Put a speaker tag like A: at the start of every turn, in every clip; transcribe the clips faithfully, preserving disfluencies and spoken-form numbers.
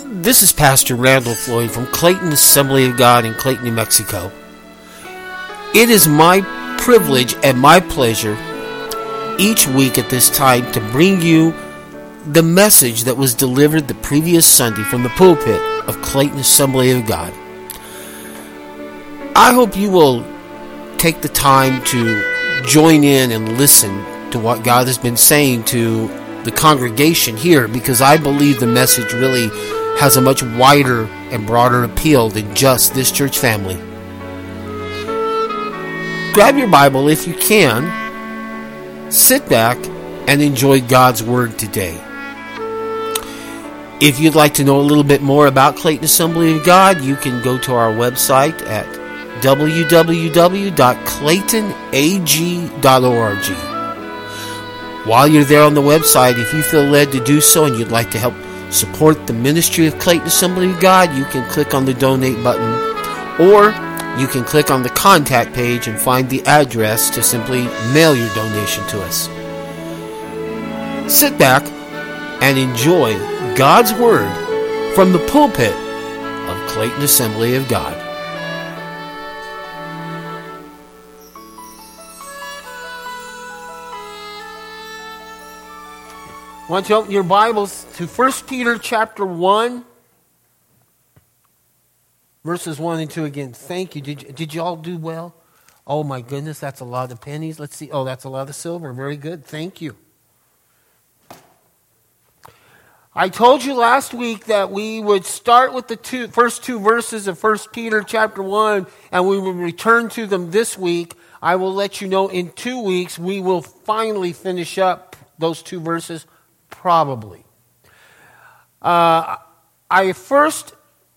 A: This is Pastor Randall Floyd from Clayton Assembly of God in Clayton, New Mexico. It is my privilege and my pleasure each week at this time to bring you the message that was delivered the previous Sunday from the pulpit of Clayton Assembly of God. I hope you will take the time to join in and listen to what God has been saying to the congregation here, because I believe the message really has a much wider and broader appeal than just this church family. Grab your Bible if you can, sit back, and enjoy God's Word today. If you'd like to know a little bit more about Clayton Assembly of God, you can go to our website at w w w dot clayton a g dot org. While you're there on the website, if you feel led to do so and you'd like to help support the ministry of Clayton Assembly of God, you can click on the donate button, or you can click on the contact page and find the address to simply mail your donation to us. Sit back and enjoy God's Word from the pulpit of Clayton Assembly of God. I want you to open your Bibles to First Peter chapter one, verses one and two again. Thank you. Did, you. did you all do well? Oh my goodness, that's a lot of pennies. Let's see. Oh, that's a lot of silver. Very good. Thank you. I told you last week that we would start with the two, first two verses of First Peter chapter one, and we will return to them this week. I will let you know in two weeks we will finally finish up those two verses. Probably. Uh, I first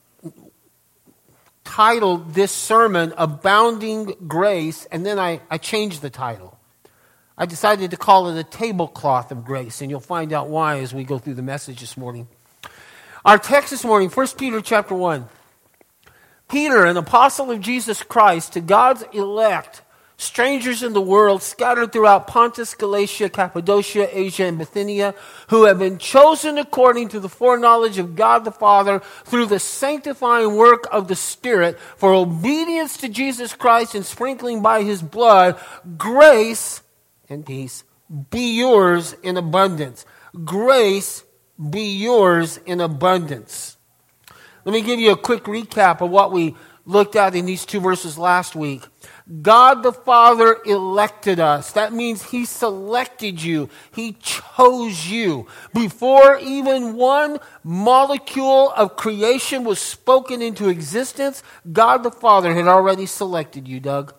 A: titled this sermon Abounding Grace, and then I, I changed the title. I decided to call it A Tablecloth of Grace, and you'll find out why as we go through the message this morning. Our text this morning, First Peter chapter one. Peter, an apostle of Jesus Christ, to God's elect, strangers in the world scattered throughout Pontus, Galatia, Cappadocia, Asia, and Bithynia, who have been chosen according to the foreknowledge of God the Father through the sanctifying work of the Spirit for obedience to Jesus Christ and sprinkling by His blood, grace and peace be yours in abundance. Grace be yours in abundance. Let me give you a quick recap of what we looked at in these two verses last week. God the Father elected us. That means He selected you. He chose you. Before even one molecule of creation was spoken into existence, God the Father had already selected you, Doug.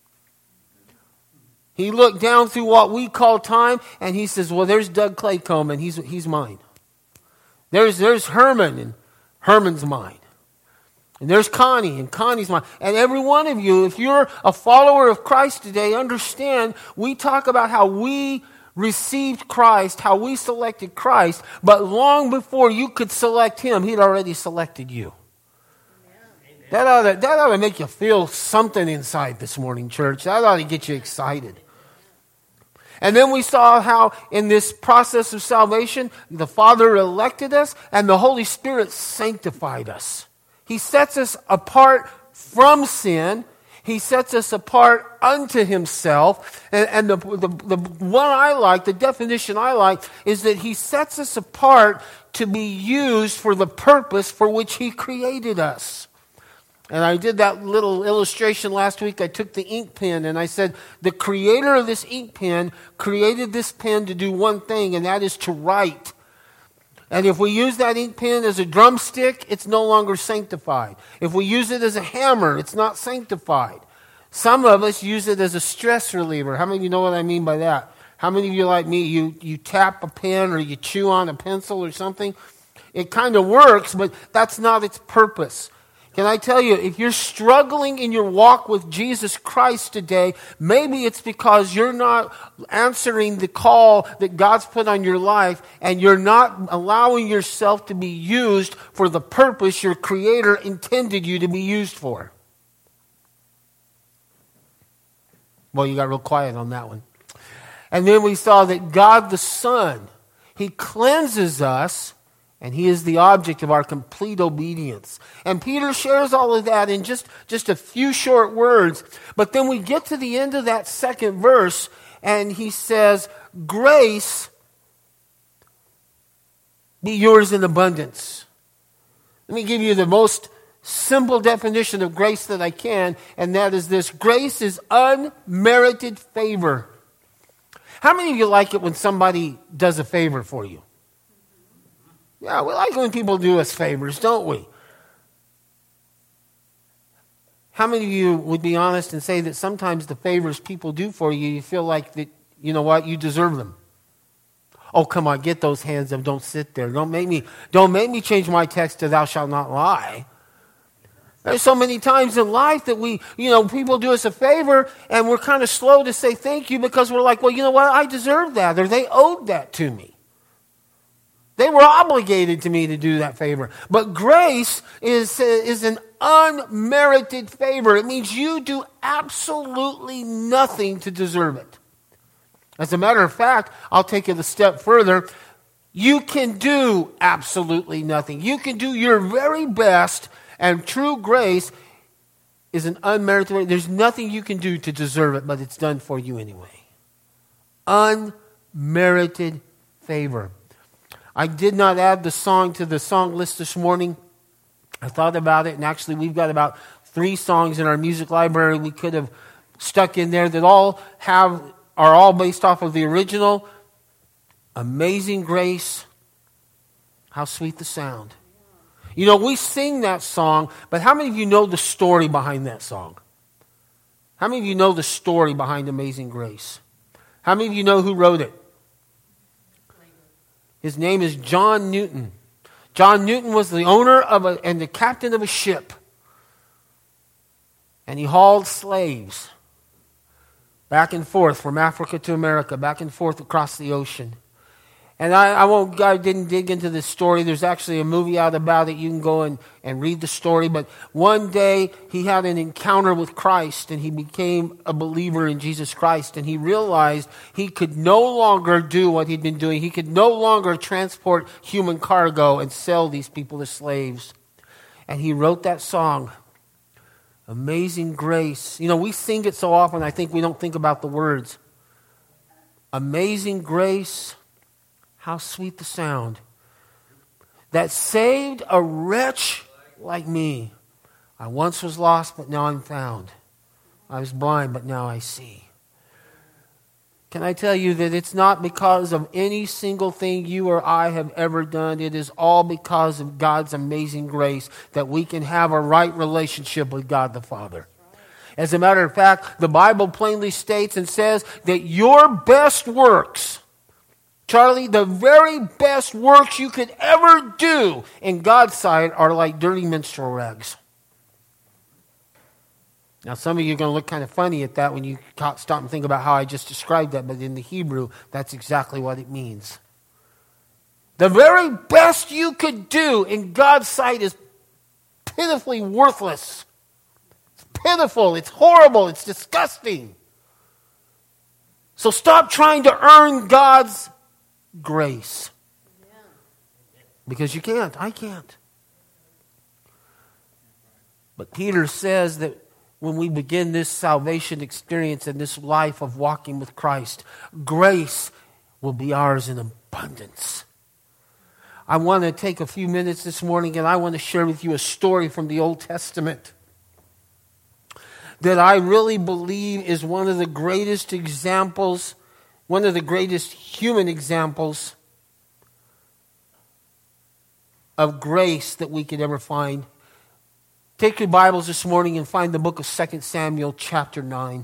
A: He looked down through what we call time, and He says, well, there's Doug Claycomb, and he's, he's mine. There's, there's Herman, and Herman's mine. And there's Connie, and Connie's mine. And every one of you, if you're a follower of Christ today, understand we talk about how we received Christ, how we selected Christ, but long before you could select Him, He'd already selected you. Amen. That ought to, that ought to make you feel something inside this morning, church. That ought to get you excited. And then we saw how in this process of salvation, the Father elected us, and the Holy Spirit sanctified us. He sets us apart from sin. He sets us apart unto Himself. And, and the, the, the one I like, the definition I like, is that He sets us apart to be used for the purpose for which He created us. And I did that little illustration last week. I took the ink pen and I said, the creator of this ink pen created this pen to do one thing, and that is to write. And if we use that ink pen as a drumstick, it's no longer sanctified. If we use it as a hammer, it's not sanctified. Some of us use it as a stress reliever. How many of you know what I mean by that? How many of you, like me, you, you tap a pen or you chew on a pencil or something? It kind of works, but that's not its purpose. Can I tell you, if you're struggling in your walk with Jesus Christ today, maybe it's because you're not answering the call that God's put on your life, and you're not allowing yourself to be used for the purpose your Creator intended you to be used for. Well, you got real quiet on that one. And then we saw that God the Son, He cleanses us And he is the object of our complete obedience. And Peter shares all of that in just, just a few short words. But then we get to the end of that second verse, and he says, grace be yours in abundance. Let me give you the most simple definition of grace that I can, and that is this. Grace is unmerited favor. How many of you like it when somebody does a favor for you? Yeah, we like when people do us favors, don't we? How many of you would be honest and say that sometimes the favors people do for you, you feel like that, you know what, you deserve them? Oh, come on, get those hands up. Don't sit there. Don't make me, don't make me change my text to thou shalt not lie. There's so many times in life that we, you know, people do us a favor and we're kind of slow to say thank you because we're like, well, you know what, I deserve that, or they owed that to me. They were obligated to me to do that favor. But grace is, is an unmerited favor. It means you do absolutely nothing to deserve it. As a matter of fact, I'll take it a step further. You can do absolutely nothing. You can do your very best, and true grace is an unmerited. There's nothing you can do to deserve it, but it's done for you anyway. Unmerited favor. I did not add the song to the song list this morning. I thought about it, and actually we've got about three songs in our music library we could have stuck in there that all have are all based off of the original. Amazing Grace, how sweet the sound. You know, we sing that song, but how many of you know the story behind that song? How many of you know the story behind Amazing Grace? How many of you know who wrote it? His name is John Newton. John Newton was the owner of a, and the captain of a ship. And he hauled slaves back and forth from Africa to America, back and forth across the ocean. And I, I won't, I didn't dig into this story. There's actually a movie out about it. You can go and, and read the story. But one day he had an encounter with Christ, and he became a believer in Jesus Christ. And he realized he could no longer do what he'd been doing. He could no longer transport human cargo and sell these people as slaves. And he wrote that song, Amazing Grace. You know, we sing it so often, I think we don't think about the words. Amazing Grace, how sweet the sound that saved a wretch like me. I once was lost, but now I'm found. I was blind, but now I see. Can I tell you that it's not because of any single thing you or I have ever done. It is all because of God's amazing grace that we can have a right relationship with God the Father. As a matter of fact, the Bible plainly states and says that your best works, Charlie, the very best works you could ever do in God's sight are like dirty menstrual rags. Now, some of you are going to look kind of funny at that when you stop and think about how I just described that, but in the Hebrew, that's exactly what it means. The very best you could do in God's sight is pitifully worthless. It's pitiful, it's horrible, it's disgusting. So stop trying to earn God's grace. Because you can't. I can't. But Peter says that when we begin this salvation experience and this life of walking with Christ, grace will be ours in abundance. I want to take a few minutes this morning and I want to share with you a story from the Old Testament that I really believe is one of the greatest examples, one of the greatest human examples of grace that we could ever find. Take your Bibles this morning and find the book of Second Samuel chapter nine.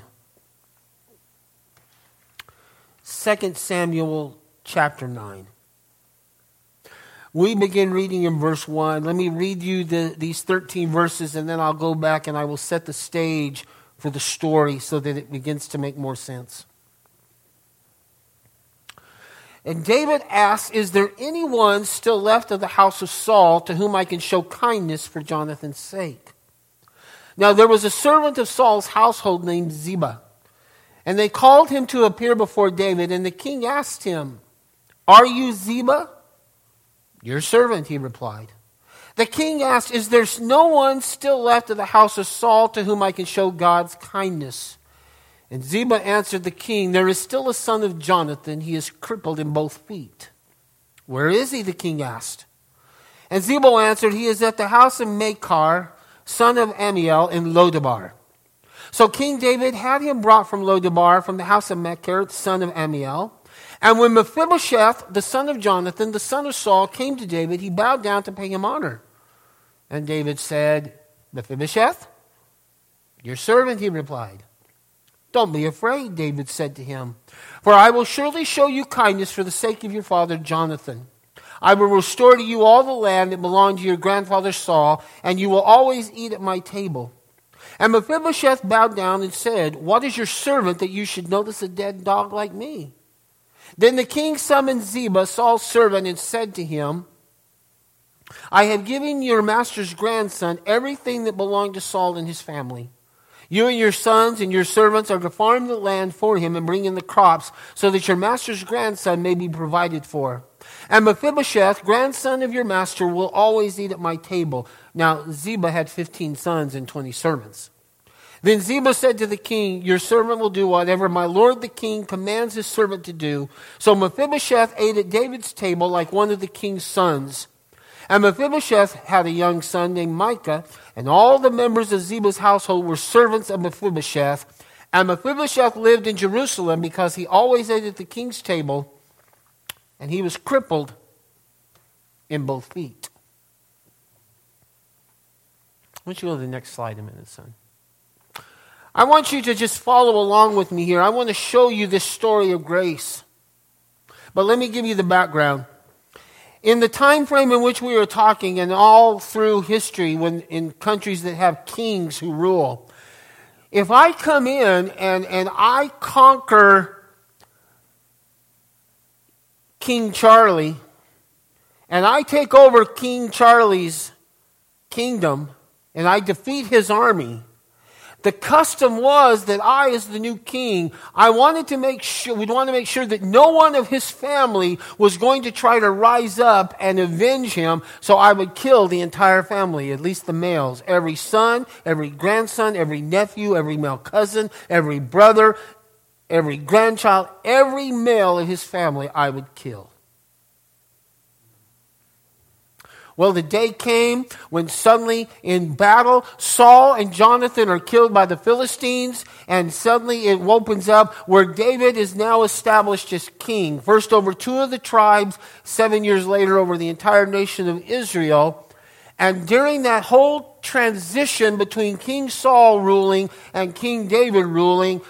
A: Second Samuel chapter nine. We begin reading in verse one. Let me read you the, these thirteen verses and then I'll go back and I will set the stage for the story so that it begins to make more sense. And David asks, is there anyone still left of the house of Saul to whom I can show kindness for Jonathan's sake? Now there was a servant of Saul's household named Ziba, and they called him to appear before David, and the king asked him, are you Ziba? Your servant, he replied. The king asked, is there no one still left of the house of Saul to whom I can show God's kindness? And Ziba answered the king, there is still a son of Jonathan. He is crippled in both feet. Where is he? The king asked. And Ziba answered, he is at the house of Machir, son of Ammiel, in Lodabar. So King David had him brought from Lodabar, from the house of Machir, son of Ammiel. And when Mephibosheth, the son of Jonathan, the son of Saul, came to David, he bowed down to pay him honor. And David said, Mephibosheth, your servant, he replied. Don't be afraid, David said to him, for I will surely show you kindness for the sake of your father Jonathan. I will restore to you all the land that belonged to your grandfather Saul, and you will always eat at my table. And Mephibosheth bowed down and said, what is your servant that you should notice a dead dog like me? Then the king summoned Ziba, Saul's servant, and said to him, I have given your master's grandson everything that belonged to Saul and his family. You and your sons and your servants are to farm the land for him and bring in the crops so that your master's grandson may be provided for. And Mephibosheth, grandson of your master, will always eat at my table. Now Ziba had fifteen sons and twenty servants. Then Ziba said to the king, your servant will do whatever my lord the king commands his servant to do. So Mephibosheth ate at David's table like one of the king's sons. And Mephibosheth had a young son named Micah, and all the members of Ziba's household were servants of Mephibosheth. And Mephibosheth lived in Jerusalem because he always ate at the king's table, and he was crippled in both feet. Why don't you go to the next slide a minute, son? I want you to just follow along with me here. I want to show you this story of grace. But let me give you the background. In the time frame in which we are talking, and all through history, when in countries that have kings who rule, if I come in and, and I conquer King Charlie, and I take over King Charlie's kingdom, and I defeat his army, the custom was that I, as the new king, I wanted to make sure, we'd want to make sure that no one of his family was going to try to rise up and avenge him, so I would kill the entire family, at least the males. Every son, every grandson, every nephew, every male cousin, every brother, every grandchild, every male of his family I would kill. Well, the day came when suddenly in battle, Saul and Jonathan are killed by the Philistines, and suddenly it opens up where David is now established as king. First over two of the tribes, seven years later over the entire nation of Israel. And during that whole transition between King Saul ruling and King David ruling,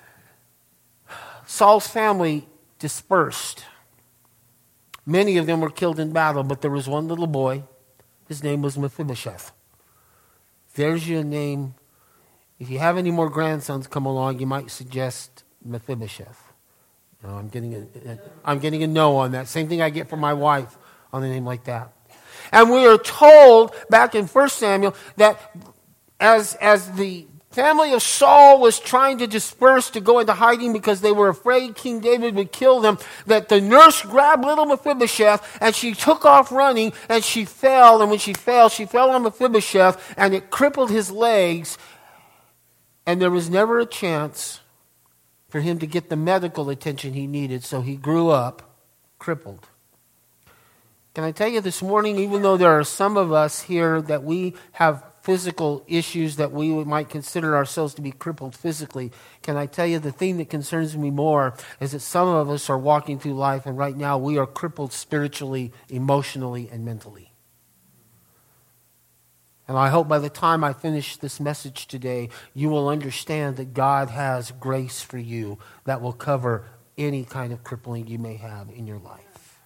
A: Saul's family dispersed. Many of them were killed in battle, but there was one little boy. His name was Mephibosheth. There's your name. If you have any more grandsons come along, you might suggest Mephibosheth. No, I'm getting a, a, I'm getting a no on that. Same thing I get from my wife on a name like that. And we are told back in First Samuel that as as the family of Saul was trying to disperse to go into hiding because they were afraid King David would kill them, that the nurse grabbed little Mephibosheth and she took off running and she fell. And when she fell, she fell on Mephibosheth and it crippled his legs. And there was never a chance for him to get the medical attention he needed, so he grew up crippled. Can I tell you this morning, even though there are some of us here that we have physical issues that we might consider ourselves to be crippled physically, can I tell you the thing that concerns me more is that some of us are walking through life and right now we are crippled spiritually, emotionally, and mentally. And I hope by the time I finish this message today, you will understand that God has grace for you that will cover any kind of crippling you may have in your life.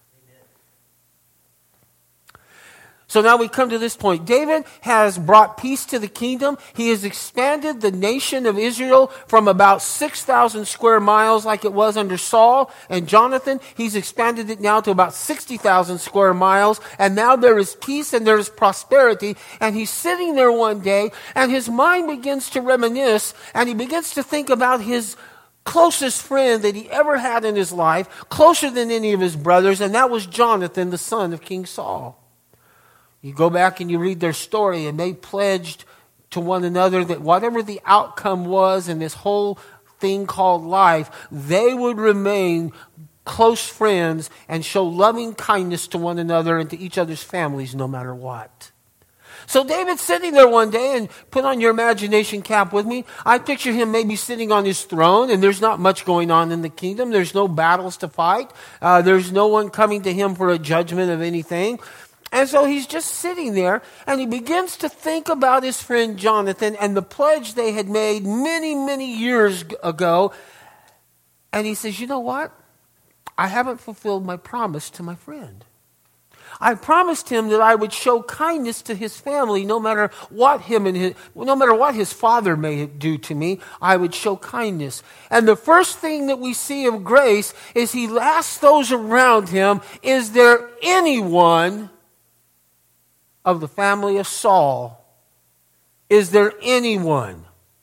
A: So now we come to this point. David has brought peace to the kingdom. He has expanded the nation of Israel from about six thousand square miles like it was under Saul and Jonathan. He's expanded it now to about sixty thousand square miles. And now there is peace and there is prosperity. And he's sitting there one day and his mind begins to reminisce and he begins to think about his closest friend that he ever had in his life, closer than any of his brothers, and that was Jonathan, the son of King Saul. You go back and you read their story, and they pledged to one another that whatever the outcome was in this whole thing called life, they would remain close friends and show loving kindness to one another and to each other's families no matter what. So David's sitting there one day, and put on your imagination cap with me. I picture him maybe sitting on his throne, and there's not much going on in the kingdom. There's no battles to fight. Uh, there's no one coming to him for a judgment of anything. And so he's just sitting there, and he begins to think about his friend Jonathan and the pledge they had made many, many years ago. And he says, you know what? I haven't fulfilled my promise to my friend. I promised him that I would show kindness to his family, no matter what him and his, no matter what his father may do to me. I would show kindness. And the first thing that we see of grace is he asks those around him, "Is there anyone of the family of Saul? Is there anyone?"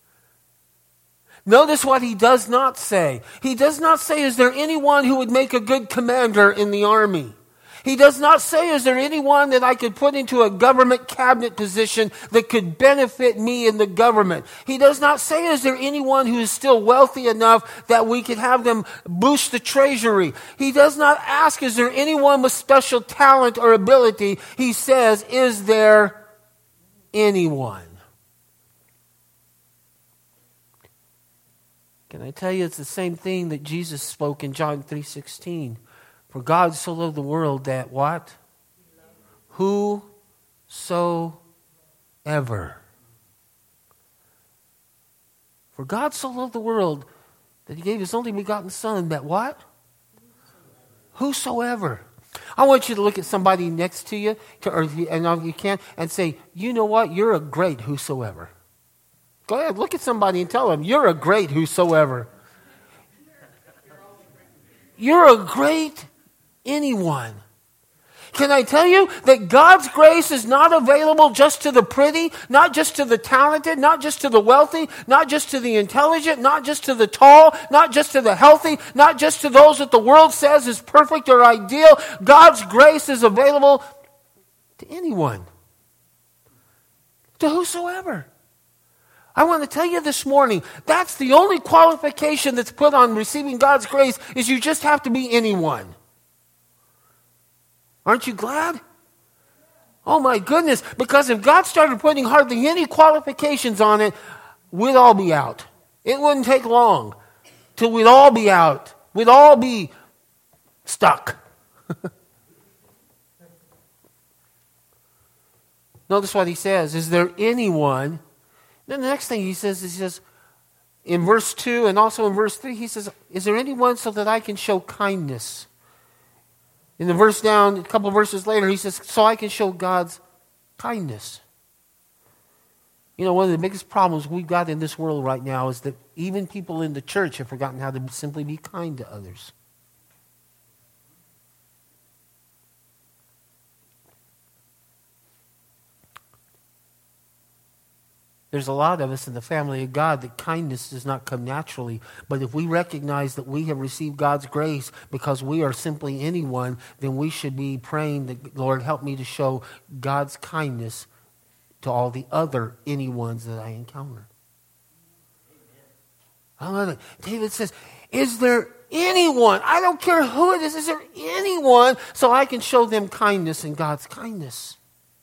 A: Notice what he does not say. He does not say, "Is there anyone who would make a good commander in the army?" He does not say, "Is there anyone that I could put into a government cabinet position that could benefit me in the government?" He does not say, "Is there anyone who is still wealthy enough that we could have them boost the treasury?" He does not ask, "Is there anyone with special talent or ability?" He says, "Is there anyone?" Can I tell you, it's the same thing that Jesus spoke in John three sixteen. For God so loved the world that what? Whosoever. For God so loved the world that he gave his only begotten Son that what? Whosoever. I want you to look at somebody next to you, or if you, and if you can, and say, "You know what? You're a great whosoever." Go ahead, look at somebody and tell them, "You're a great whosoever." You're a great anyone. Can I tell you that God's grace is not available just to the pretty, not just to the talented, not just to the wealthy, not just to the intelligent, not just to the tall, not just to the healthy, not just to those that the world says is perfect or ideal. God's grace is available to anyone, to whosoever. I want to tell you this morning, that's the only qualification that's put on receiving God's grace, is you just have to be anyone. Aren't you glad? Oh my goodness, because if God started putting hardly any qualifications on it, we'd all be out. It wouldn't take long till we'd all be out. We'd all be stuck. Notice what he says. Is there anyone? Then the next thing he says is, he says, in verse two and also in verse three, he says, "Is there anyone so that I can show kindness?" In the verse down, a couple of verses later, he says, "So I can show God's kindness." You know, one of the biggest problems we've got in this world right now is that even people in the church have forgotten how to simply be kind to others. There's a lot of us in the family of God that kindness does not come naturally. But if we recognize that we have received God's grace because we are simply anyone, then we should be praying that, "Lord, help me to show God's kindness to all the other anyones that I encounter." I love it. David says, "Is there anyone? I don't care who it is. Is there anyone so I can show them kindness and God's kindness?"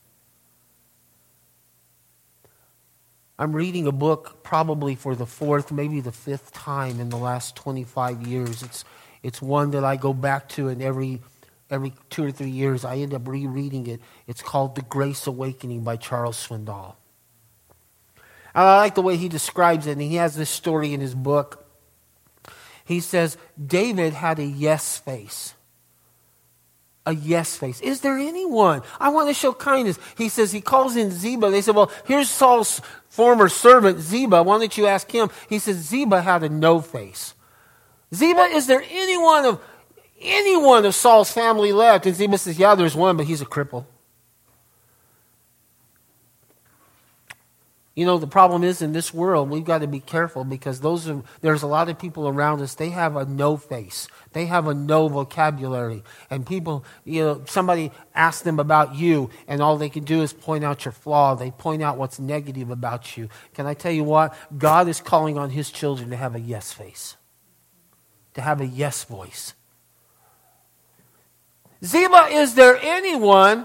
A: I'm reading a book probably for the fourth, maybe the fifth time in the last twenty-five years. It's it's one that I go back to, and every every two or three years I end up rereading it. It's called The Grace Awakening by Charles Swindoll. And I like the way he describes it, and he has this story in his book. He says, David had a yes face. A yes face. Is there anyone? I want to show kindness. He says, he calls in Ziba. They said, well, here's Saul's former servant, Ziba. Why don't you ask him? He says, Ziba had a no face. Ziba, is there anyone of anyone of Saul's family left? And Ziba says, yeah, there's one, but he's a cripple. You know, the problem is in this world, we've got to be careful because those are, there's a lot of people around us, they have a no face. They have a no vocabulary. And people, you know, somebody asks them about you and all they can do is point out your flaw. They point out what's negative about you. Can I tell you what? God is calling on his children to have a yes face. To have a yes voice. Ziba, is there anyone...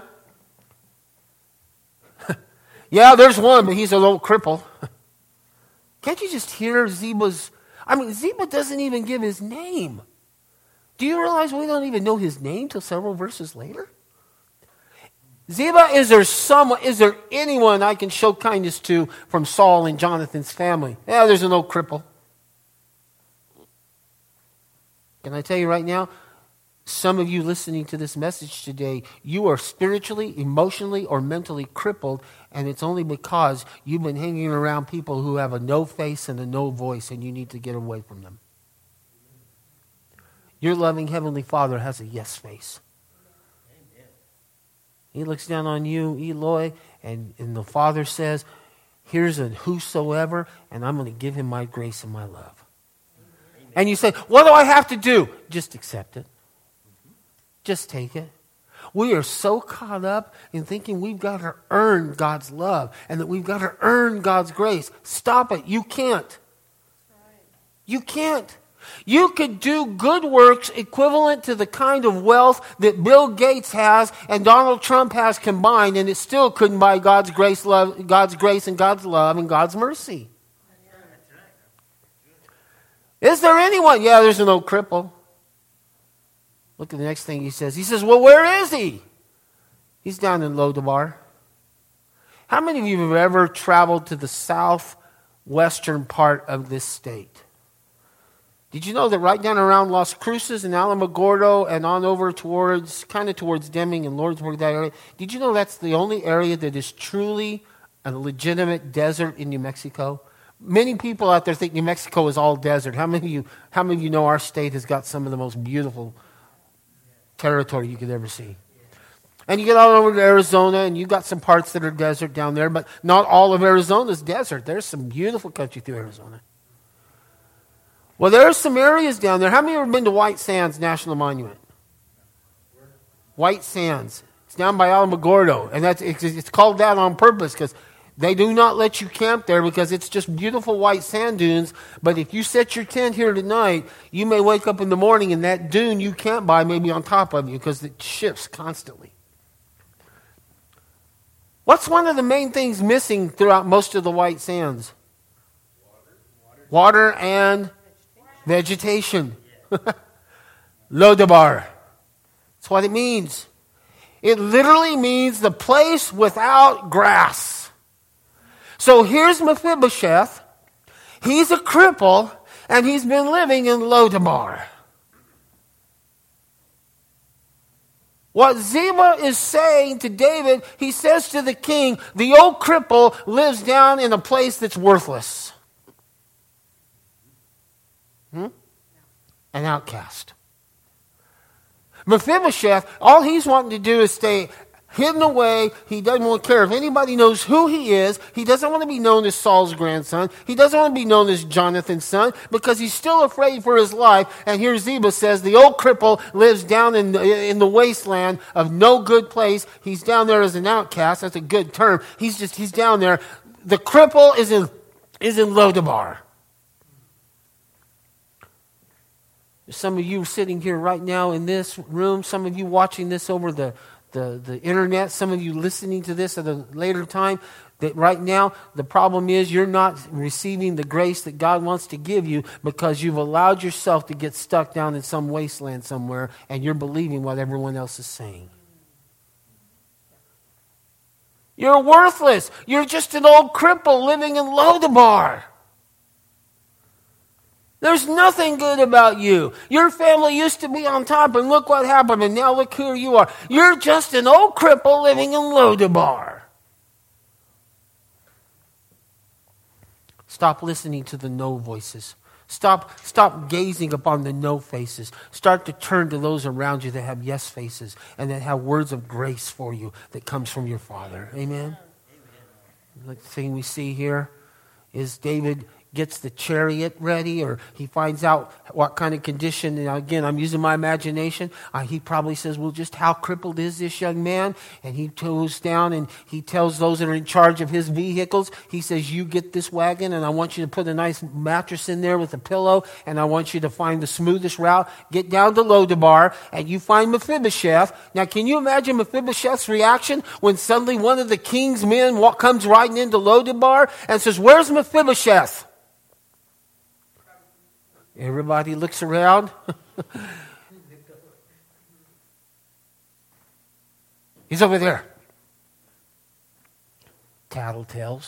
A: Yeah, there's one, but he's a little cripple. Can't you just hear Ziba's... I mean, Ziba doesn't even give his name. Do you realize we don't even know his name till several verses later? Ziba, is there someone, is there anyone I can show kindness to from Saul and Jonathan's family? Yeah, there's an old cripple. Can I tell you right now? Some of you listening to this message today, you are spiritually, emotionally, or mentally crippled, and it's only because you've been hanging around people who have a no face and a no voice, and you need to get away from them. Your loving Heavenly Father has a yes face. He looks down on you, Eloy, and, and the Father says, here's a whosoever, and I'm going to give him my grace and my love. And you say, what do I have to do? Just accept it. Just take it. We are so caught up in thinking we've got to earn God's love and that we've got to earn God's grace. Stop it. You can't. You can't. You could do good works equivalent to the kind of wealth that Bill Gates has and Donald Trump has combined, and it still couldn't buy God's grace, love, God's grace and God's love and God's mercy. Is there anyone? Yeah, there's an old cripple. Look at the next thing he says. He says, well, where is he? He's down in Lodabar. How many of you have ever traveled to the southwestern part of this state? Did you know that right down around Las Cruces and Alamogordo and on over towards, kind of towards Deming and Lordsburg, that area, did you know that's the only area that is truly a legitimate desert in New Mexico? Many people out there think New Mexico is all desert. How many of you, how many of you know our state has got some of the most beautiful territory you could ever see? And you get all over to Arizona, and you've got some parts that are desert down there, but not all of Arizona is desert. There's some beautiful country through Arizona. Well, there are some areas down there. How many have ever been to White Sands National Monument? White Sands. It's down by Alamogordo, and that's it's, it's called that on purpose because they do not let you camp there because it's just beautiful white sand dunes. But if you set your tent here tonight, you may wake up in the morning and that dune you camp by may be on top of you because it shifts constantly. What's one of the main things missing throughout most of the white sands? Water, Water and vegetation. Lodabar. That's what it means. It literally means the place without grass. So here's Mephibosheth. He's a cripple, and he's been living in Lodabar. What Ziba is saying to David, he says to the king, the old cripple lives down in a place that's worthless. Hmm? An outcast. Mephibosheth, all he's wanting to do is stay hidden away. He doesn't want to care if anybody knows who he is. He doesn't want to be known as Saul's grandson. He doesn't want to be known as Jonathan's son because he's still afraid for his life. And here Ziba says the old cripple lives down in the, in the wasteland of no good place. He's down there as an outcast. That's a good term. He's just, he's down there. The cripple is in, is in Lodabar. Some of you sitting here right now in this room, some of you watching this over the The, the internet, some of you listening to this at a later time, that right now the problem is you're not receiving the grace that God wants to give you because you've allowed yourself to get stuck down in some wasteland somewhere and you're believing what everyone else is saying. You're worthless. You're just an old cripple living in Lodabar. There's nothing good about you. Your family used to be on top, and look what happened, and now look who you are. You're just an old cripple living in Lodabar. Stop listening to the no voices. Stop, stop gazing upon the no faces. Start to turn to those around you that have yes faces and that have words of grace for you that comes from your Father. Amen? The thing we see here is David gets the chariot ready, or he finds out what kind of condition. And again, I'm using my imagination. Uh, he probably says, well, just how crippled is this young man? And he goes down and he tells those that are in charge of his vehicles, he says, you get this wagon and I want you to put a nice mattress in there with a pillow, and I want you to find the smoothest route. Get down to Lodabar and you find Mephibosheth. Now, can you imagine Mephibosheth's reaction when suddenly one of the king's men walk, comes riding into Lodabar and says, where's Mephibosheth? Everybody looks around. He's over there. Tattletales.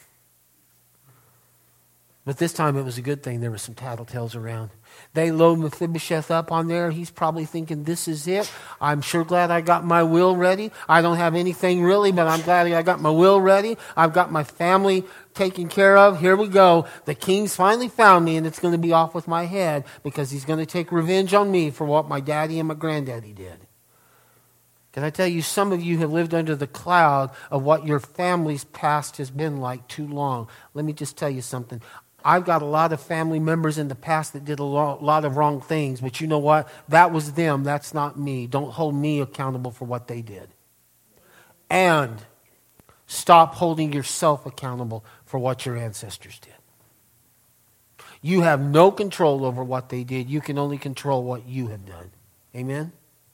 A: But this time it was a good thing there were some tattletales around. They load Mephibosheth up on there. He's probably thinking, this is it. I'm sure glad I got my will ready. I don't have anything really, but I'm glad I got my will ready. I've got my family taken care of. Here we go. The king's finally found me, and it's going to be off with my head because he's going to take revenge on me for what my daddy and my granddaddy did. Can I tell you, some of you have lived under the cloud of what your family's past has been like too long. Let me just tell you something. I've got a lot of family members in the past that did a lot of wrong things, but you know what? That was them. That's not me. Don't hold me accountable for what they did. And stop holding yourself accountable for what your ancestors did. You have no control over what they did. You can only control what you have done. Amen?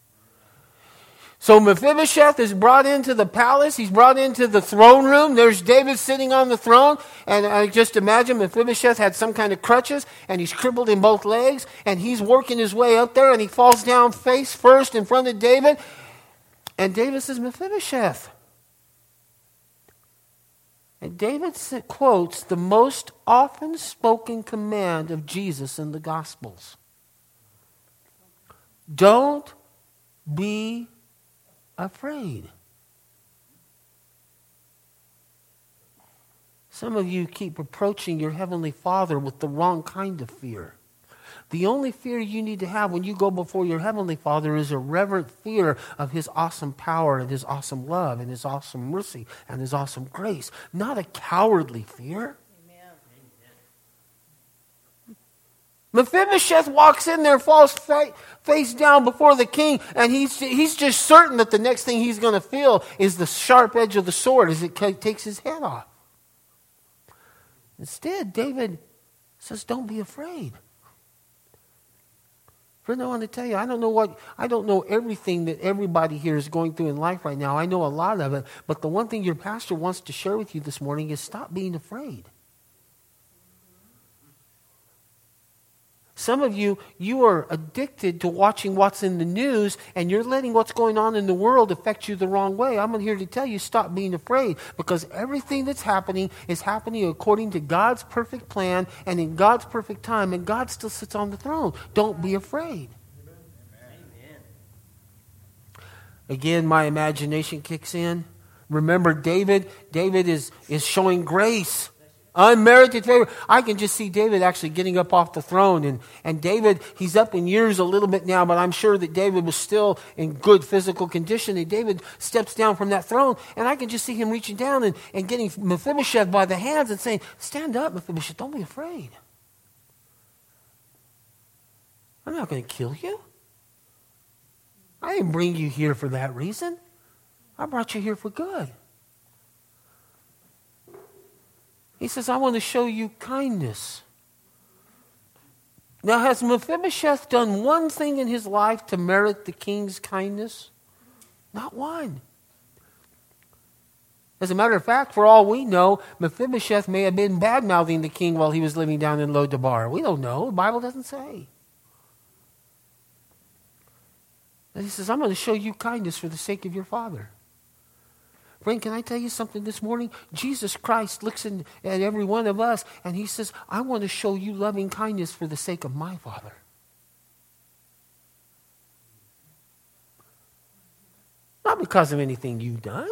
A: So Mephibosheth is brought into the palace. He's brought into the throne room. There's David sitting on the throne. And I just imagine Mephibosheth had some kind of crutches, and he's crippled in both legs. And he's working his way up there, and he falls down face first in front of David. And David says, Mephibosheth. And David quotes the most often spoken command of Jesus in the Gospels. Don't be afraid. Some of you keep approaching your Heavenly Father with the wrong kind of fear. The only fear you need to have when you go before your Heavenly Father is a reverent fear of His awesome power and His awesome love and His awesome mercy and His awesome grace, not a cowardly fear. Mephibosheth walks in there, falls fa- face down before the king, and he's, he's just certain that the next thing he's going to feel is the sharp edge of the sword as it takes his head off. Instead, David says, don't be afraid. Friend, I want to tell you, I don't know what, I don't know everything that everybody here is going through in life right now. I know a lot of it, but the one thing your pastor wants to share with you this morning is stop being afraid. Some of you, you are addicted to watching what's in the news, and you're letting what's going on in the world affect you the wrong way. I'm here to tell you, stop being afraid, because everything that's happening is happening according to God's perfect plan and in God's perfect time, and God still sits on the throne. Don't be afraid. Amen. Again, my imagination kicks in. Remember David? David is, is showing grace. Unmerited favor. I can just see David actually getting up off the throne. And, and David, he's up in years a little bit now, but I'm sure that David was still in good physical condition. And David steps down from that throne, and I can just see him reaching down and, and getting Mephibosheth by the hands and saying, stand up, Mephibosheth, don't be afraid. I'm not going to kill you. I didn't bring you here for that reason. I brought you here for good. He says, I want to show you kindness. Now, has Mephibosheth done one thing in his life to merit the king's kindness? Not one. As a matter of fact, for all we know, Mephibosheth may have been bad-mouthing the king while he was living down in Lodabar. We don't know. The Bible doesn't say. And he says, I'm going to show you kindness for the sake of your father. Friend, can I tell you something this morning? Jesus Christ looks in, at every one of us, and He says, I want to show you loving kindness for the sake of my Father. Not because of anything you've done.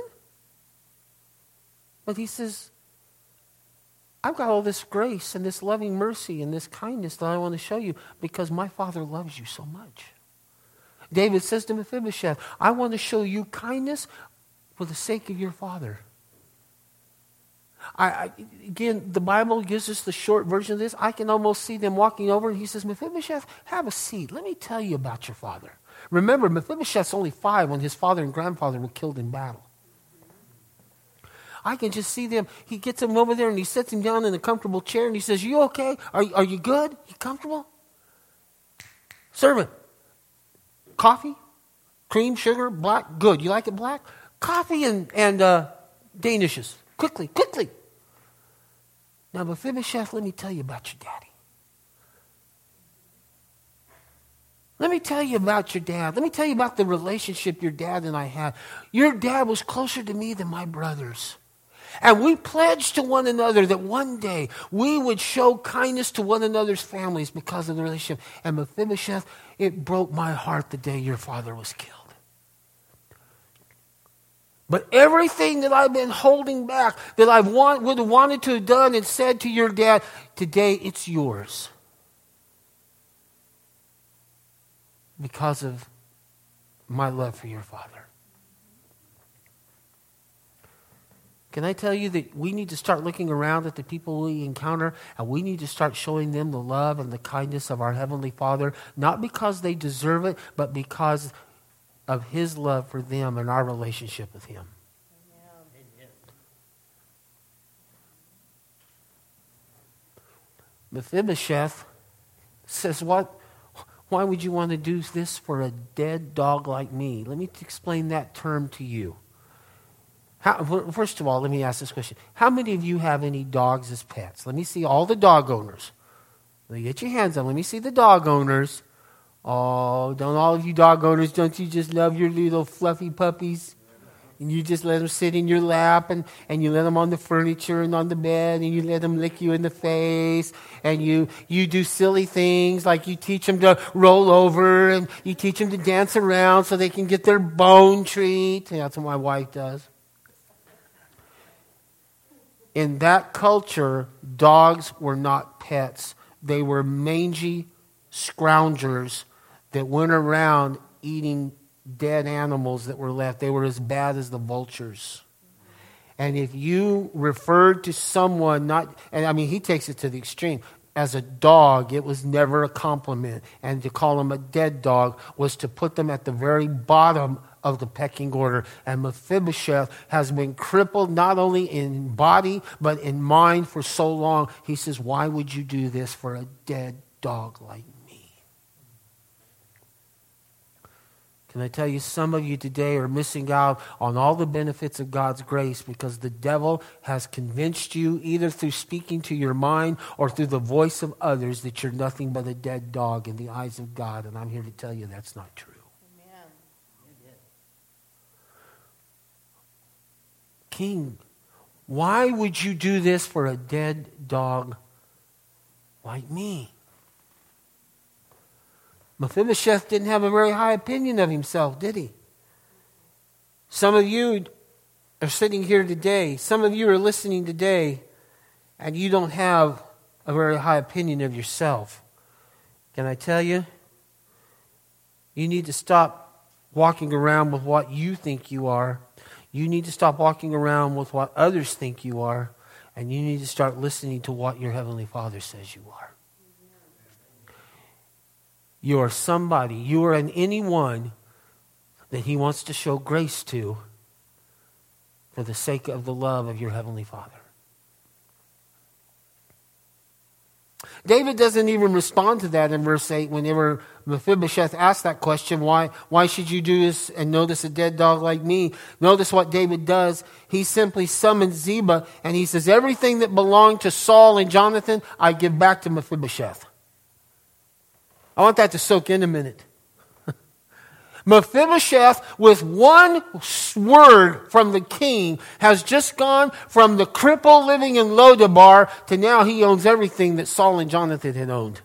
A: But He says, I've got all this grace and this loving mercy and this kindness that I want to show you because my Father loves you so much. David says to Mephibosheth, I want to show you kindness for the sake of your father. I, I, again, the Bible gives us the short version of this. I can almost see them walking over, and he says, Mephibosheth, have a seat. Let me tell you about your father. Remember, Mephibosheth's only five when his father and grandfather were killed in battle. I can just see them. He gets him over there, and he sets him down in a comfortable chair, and he says, you okay? Are, are you good? You comfortable? Servant, coffee, cream, sugar, black, good. You like it black? Coffee and, and uh, Danishes. Quickly, quickly. Now, Mephibosheth, let me tell you about your daddy. Let me tell you about your dad. Let me tell you about the relationship your dad and I had. Your dad was closer to me than my brothers. And we pledged to one another that one day we would show kindness to one another's families because of the relationship. And Mephibosheth, it broke my heart the day your father was killed. But everything that I've been holding back, that I want, would have wanted to have done and said to your dad, today it's yours. Because of my love for your father. Can I tell you that we need to start looking around at the people we encounter, and we need to start showing them the love and the kindness of our Heavenly Father, not because they deserve it, but because of His love for them and our relationship with Him. Amen. Mephibosheth says, "What? Why would you want to do this for a dead dog like me?" Let me explain that term to you. How, first of all, let me ask this question. How many of you have any dogs as pets? Let me see all the dog owners. Let me get your hands up. Let me see the dog owners. Oh, don't all of you dog owners, don't you just love your little fluffy puppies? And you just let them sit in your lap, and, and you let them on the furniture and on the bed, and you let them lick you in the face, and you, you do silly things like you teach them to roll over, and you teach them to dance around so they can get their bone treat. Yeah, that's what my wife does. In that culture, dogs were not pets. They were mangy scroungers that went around eating dead animals that were left. They were as bad as the vultures. And if you referred to someone not, and I mean, he takes it to the extreme, as a dog, it was never a compliment. And to call them a dead dog was to put them at the very bottom of the pecking order. And Mephibosheth has been crippled not only in body, but in mind for so long. He says, why would you do this for a dead dog like me? Can I tell you, some of you today are missing out on all the benefits of God's grace because the devil has convinced you, either through speaking to your mind or through the voice of others, that you're nothing but a dead dog in the eyes of God. And I'm here to tell you that's not true. Amen. King, why would you do this for a dead dog like me? Mephibosheth didn't have a very high opinion of himself, did he? Some of you are sitting here today. Some of you are listening today, and you don't have a very high opinion of yourself. Can I tell you? You need to stop walking around with what you think you are. You need to stop walking around with what others think you are. And you need to start listening to what your Heavenly Father says you are. You are somebody, you are an anyone that He wants to show grace to for the sake of the love of your Heavenly Father. David doesn't even respond to that in verse eight whenever Mephibosheth asked that question, why, why should you do this and notice a dead dog like me? Notice what David does. He simply summons Ziba and he says, everything that belonged to Saul and Jonathan, I give back to Mephibosheth. I want that to soak in a minute. Mephibosheth, with one word from the king, has just gone from the cripple living in Lodabar to now he owns everything that Saul and Jonathan had owned.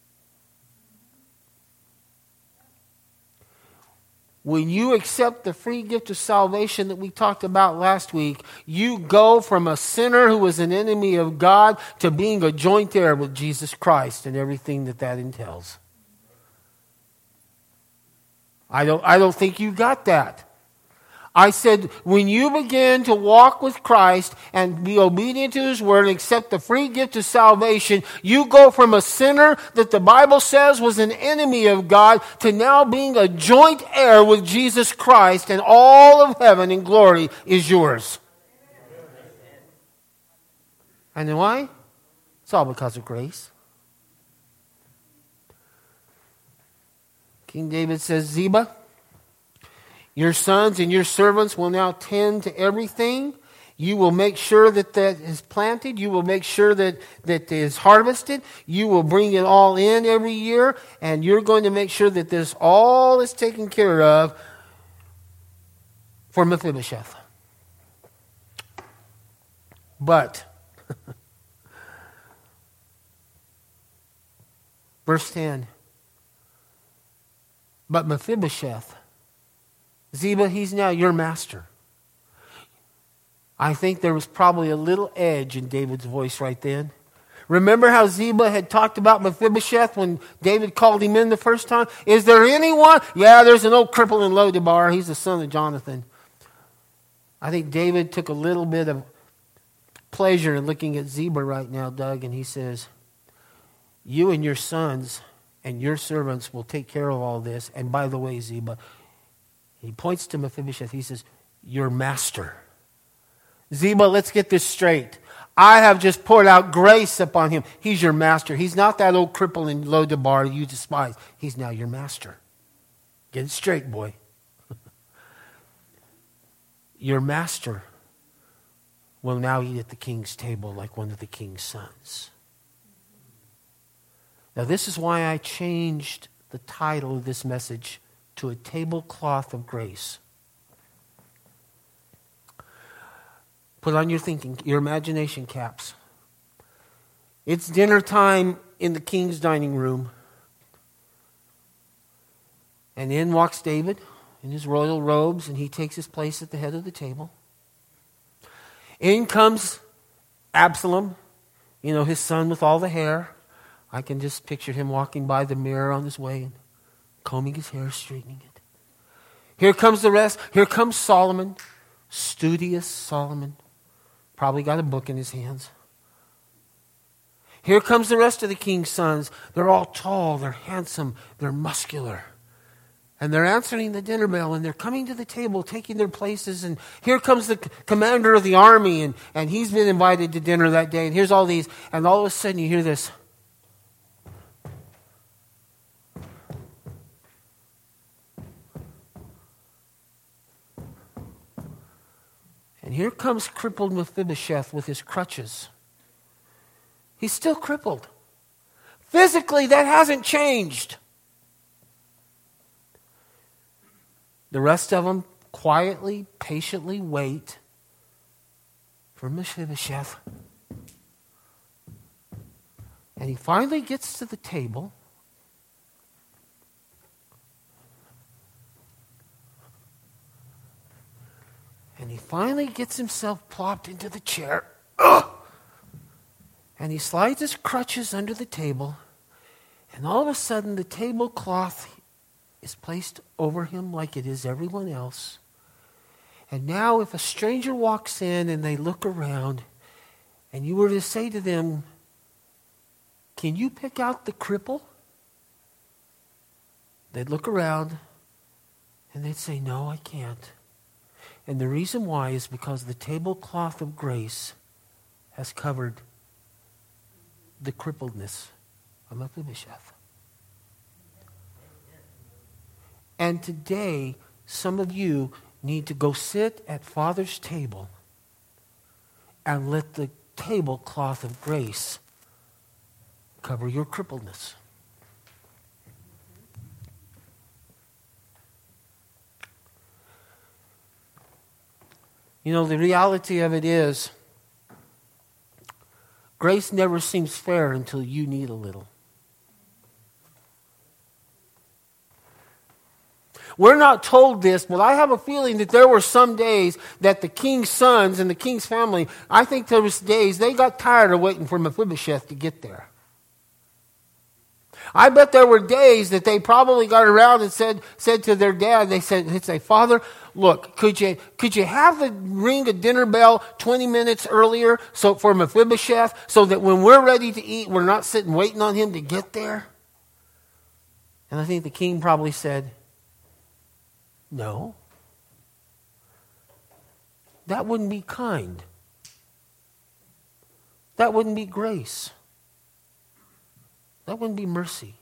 A: When you accept the free gift of salvation that we talked about last week, you go from a sinner who was an enemy of God to being a joint heir with Jesus Christ and everything that that entails. I don't, I don't think you got that. I said, when you begin to walk with Christ and be obedient to His Word and accept the free gift of salvation, you go from a sinner that the Bible says was an enemy of God to now being a joint heir with Jesus Christ, and all of heaven and glory is yours. And then why? It's all because of grace. King David says, Ziba, your sons and your servants will now tend to everything. You will make sure that that is planted. You will make sure that that is harvested. You will bring it all in every year. And you're going to make sure that this all is taken care of for Mephibosheth. But, verse ten, but Mephibosheth, Ziba, he's now your master. I think there was probably a little edge in David's voice right then. Remember how Ziba had talked about Mephibosheth when David called him in the first time? Is there anyone? Yeah, there's an old cripple in Lo-debar. He's the son of Jonathan. I think David took a little bit of pleasure in looking at Ziba right now, Doug, and he says, you and your sons and your servants will take care of all this. And by the way, Ziba, he points to Mephibosheth. He says, your master. Ziba, let's get this straight. I have just poured out grace upon him. He's your master. He's not that old cripple in Lo-debar you despise. He's now your master. Get it straight, boy. Your master will now eat at the king's table like one of the king's sons. Now, this is why I changed the title of this message to a tablecloth of grace. Put on your thinking, your imagination caps. It's dinner time in the king's dining room. And in walks David in his royal robes, and he takes his place at the head of the table. In comes Absalom, you know, his son with all the hair. I can just picture him walking by the mirror on his way and combing his hair, straightening it. Here comes the rest. Here comes Solomon, studious Solomon. Probably got a book in his hands. Here comes the rest of the king's sons. They're all tall, they're handsome, they're muscular. And they're answering the dinner bell, and they're coming to the table, taking their places. And here comes the commander of the army, and, and he's been invited to dinner that day. And here's all these. And all of a sudden you hear this. And here comes crippled Mephibosheth with his crutches. He's still crippled. Physically, that hasn't changed. The rest of them quietly, patiently wait for Mephibosheth. And he finally gets to the table. And he finally gets himself plopped into the chair. Ugh! And he slides his crutches under the table. And all of a sudden, the tablecloth is placed over him like it is everyone else. And now if a stranger walks in and they look around, and you were to say to them, can you pick out the cripple? They'd look around and they'd say, no, I can't. And the reason why is because the tablecloth of grace has covered the crippledness of Mephibosheth. And today, some of you need to go sit at Father's table and let the tablecloth of grace cover your crippledness. You know, the reality of it is, grace never seems fair until you need a little. We're not told this, but I have a feeling that there were some days that the king's sons and the king's family, I think there was days they got tired of waiting for Mephibosheth to get there. I bet there were days that they probably got around and said said to their dad, they said, they'd say, Father, look, could you could you have the ring a dinner bell twenty minutes earlier so for Mephibosheth, so that when we're ready to eat, we're not sitting waiting on him to get there? And I think the king probably said, no. That wouldn't be kind. That wouldn't be grace. That wouldn't be mercy.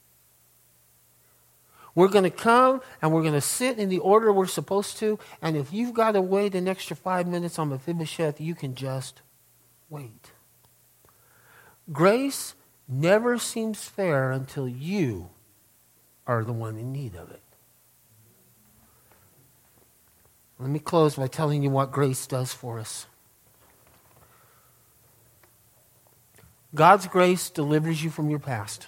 A: We're going to come and we're going to sit in the order we're supposed to, and if you've got to wait an extra five minutes on Mephibosheth, you can just wait. Grace never seems fair until you are the one in need of it. Let me close by telling you what grace does for us. God's grace delivers you from your past.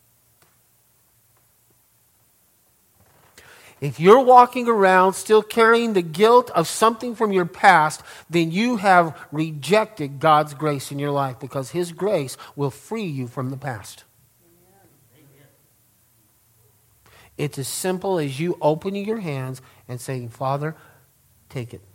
A: If you're walking around still carrying the guilt of something from your past, then you have rejected God's grace in your life, because His grace will free you from the past. Amen. It's as simple as you opening your hands and saying, Father, take it.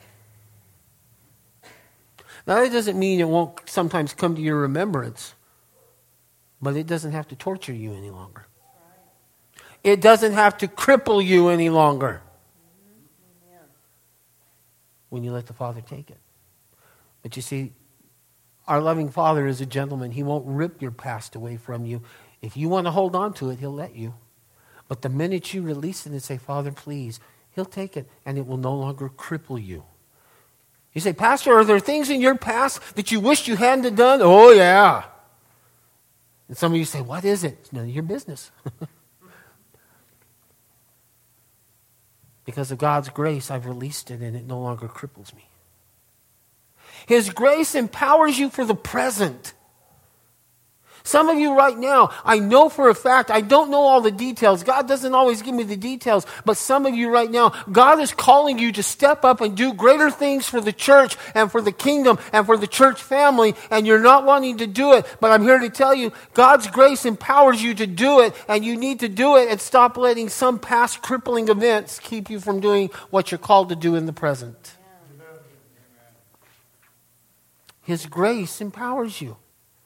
A: Now, that doesn't mean it won't sometimes come to your remembrance, but it doesn't have to torture you any longer. It doesn't have to cripple you any longer when you let the Father take it. But you see, our loving Father is a gentleman. He won't rip your past away from you. If you want to hold on to it, He'll let you. But the minute you release it and say, Father, please, He'll take it, and it will no longer cripple you. You say, Pastor, are there things in your past that you wished you hadn't done? Oh, yeah. And some of you say, what is it? It's none of your business. Because of God's grace, I've released it, and it no longer cripples me. His grace empowers you for the present. Some of you right now, I know for a fact, I don't know all the details. God doesn't always give me the details. But some of you right now, God is calling you to step up and do greater things for the church and for the kingdom and for the church family. And you're not wanting to do it. But I'm here to tell you, God's grace empowers you to do it. And you need to do it and stop letting some past crippling events keep you from doing what you're called to do in the present. His grace empowers you.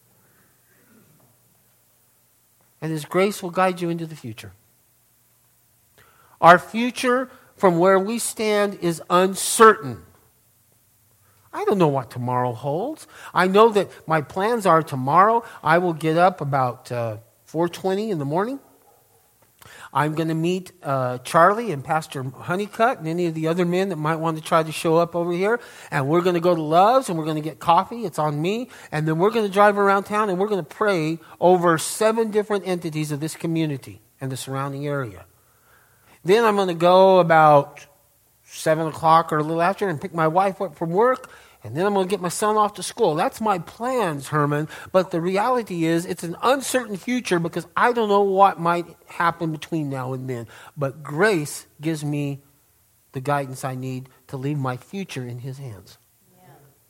A: And His grace will guide you into the future. Our future from where we stand is uncertain. I don't know what tomorrow holds. I know that my plans are tomorrow I will get up about uh, four twenty in the morning. I'm going to meet uh, Charlie and Pastor Honeycutt and any of the other men that might want to try to show up over here. And we're going to go to Love's and we're going to get coffee. It's on me. And then we're going to drive around town and we're going to pray over seven different entities of this community and the surrounding area. Then I'm going to go about seven o'clock or a little after and pick my wife up from work. And then I'm going to get my son off to school. That's my plans, Herman. But the reality is it's an uncertain future because I don't know what might happen between now and then. But grace gives me the guidance I need to leave my future in His hands. Yeah.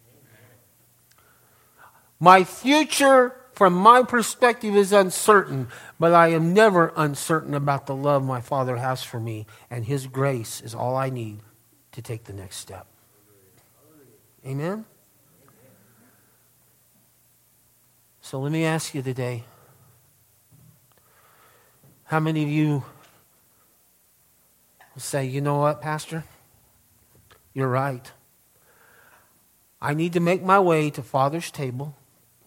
A: My future, from my perspective, is uncertain. But I am never uncertain about the love my Father has for me. And His grace is all I need to take the next step. Amen? So let me ask you today, how many of you will say, you know what, Pastor? You're right. I need to make my way to Father's table,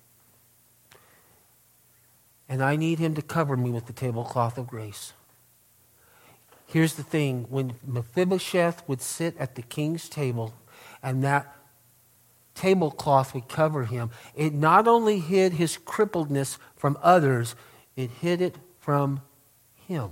A: and I need Him to cover me with the tablecloth of grace. Here's the thing. When Mephibosheth would sit at the king's table, and that tablecloth would cover him, it not only hid his crippledness from others, it hid it from him.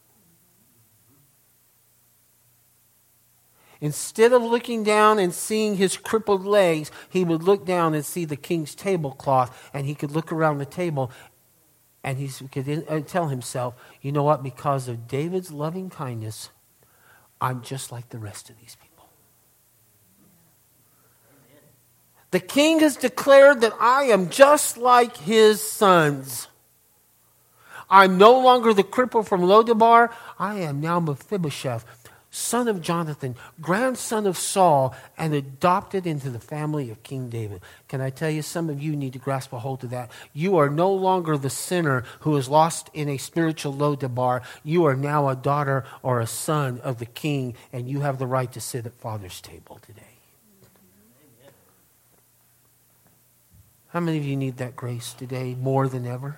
A: Instead of looking down and seeing his crippled legs, he would look down and see the king's tablecloth, and he could look around the table and he could tell himself, you know what, because of David's loving kindness, I'm just like the rest of these people. The king has declared that I am just like his sons. I'm no longer the cripple from Lodabar. I am now Mephibosheth, son of Jonathan, grandson of Saul, and adopted into the family of King David. Can I tell you, some of you need to grasp a hold of that. You are no longer the sinner who is lost in a spiritual Lodabar. You are now a daughter or a son of the king, and you have the right to sit at Father's table today. How many of you need that grace today more than ever?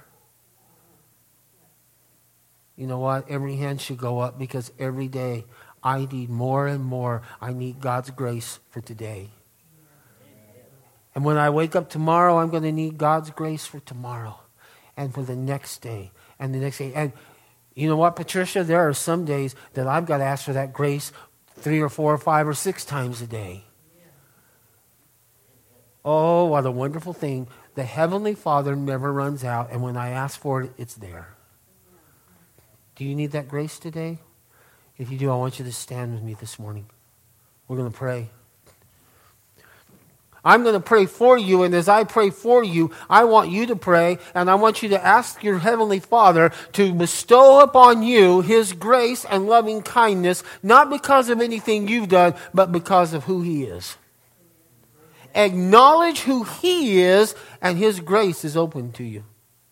A: You know what? Every hand should go up, because every day I need more and more. I need God's grace for today. And when I wake up tomorrow, I'm going to need God's grace for tomorrow and for the next day and the next day. And you know what, Patricia? There are some days that I've got to ask for that grace three or four or five or six times a day. Oh, what a wonderful thing. The Heavenly Father never runs out, and when I ask for it, it's there. Do you need that grace today? If you do, I want you to stand with me this morning. We're going to pray. I'm going to pray for you, and as I pray for you, I want you to pray, and I want you to ask your Heavenly Father to bestow upon you His grace and loving kindness, not because of anything you've done, but because of who He is. Acknowledge who He is, and His grace is open to you.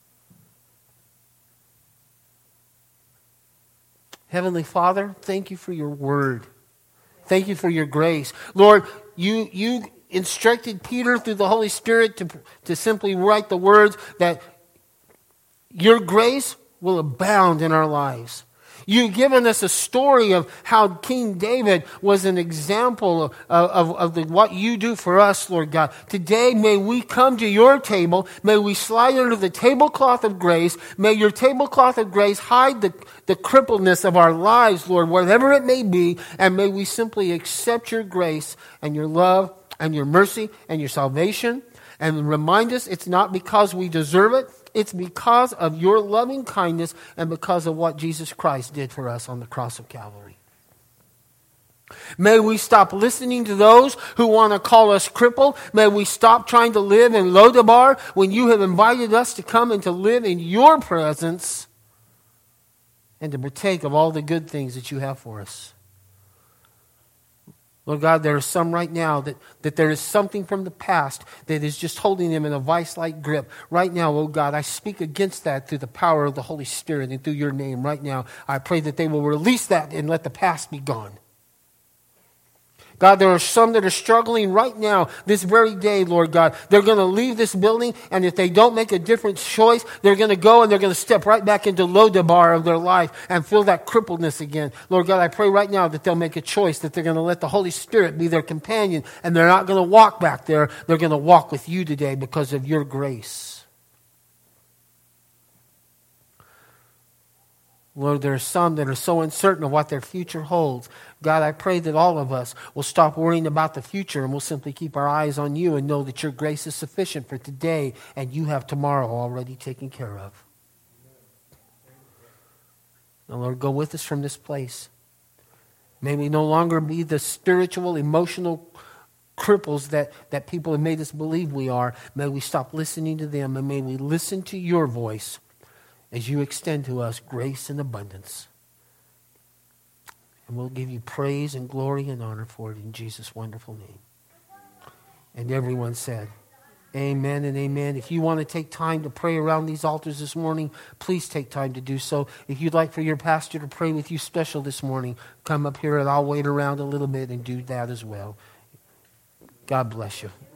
A: Heavenly Father, thank you for your word. Thank you for your grace. Lord, you, you instructed Peter through the Holy Spirit to, to simply write the words that your grace will abound in our lives. You've given us a story of how King David was an example of, of, of the, what you do for us, Lord God. Today, may we come to your table. May we slide under the tablecloth of grace. May your tablecloth of grace hide the, the crippledness of our lives, Lord, whatever it may be. And may we simply accept your grace and your love and your mercy and your salvation. And remind us it's not because we deserve it. It's because of your loving kindness and because of what Jesus Christ did for us on the cross of Calvary. May we stop listening to those who want to call us crippled. May we stop trying to live in Lodabar when you have invited us to come and to live in your presence and to partake of all the good things that you have for us. Lord God, there are some right now that, that there is something from the past that is just holding them in a vice-like grip. Right now, oh God, I speak against that through the power of the Holy Spirit and through your name right now. I pray that they will release that and let the past be gone. God, there are some that are struggling right now, this very day, Lord God. They're going to leave this building, and if they don't make a different choice, they're going to go and they're going to step right back into Lodabar of their life and feel that crippledness again. Lord God, I pray right now that they'll make a choice, that they're going to let the Holy Spirit be their companion, and they're not going to walk back there. They're going to walk with you today because of your grace. Lord, there are some that are so uncertain of what their future holds. God, I pray that all of us will stop worrying about the future and we'll simply keep our eyes on you and know that your grace is sufficient for today and you have tomorrow already taken care of. Now, Lord, go with us from this place. May we no longer be the spiritual, emotional cripples that, that people have made us believe we are. May we stop listening to them and may we listen to your voice as you extend to us grace and abundance. And we'll give you praise and glory and honor for it in Jesus' wonderful name. And everyone said, amen and amen. If you want to take time to pray around these altars this morning, please take time to do so. If you'd like for your pastor to pray with you special this morning, come up here and I'll wait around a little bit and do that as well. God bless you.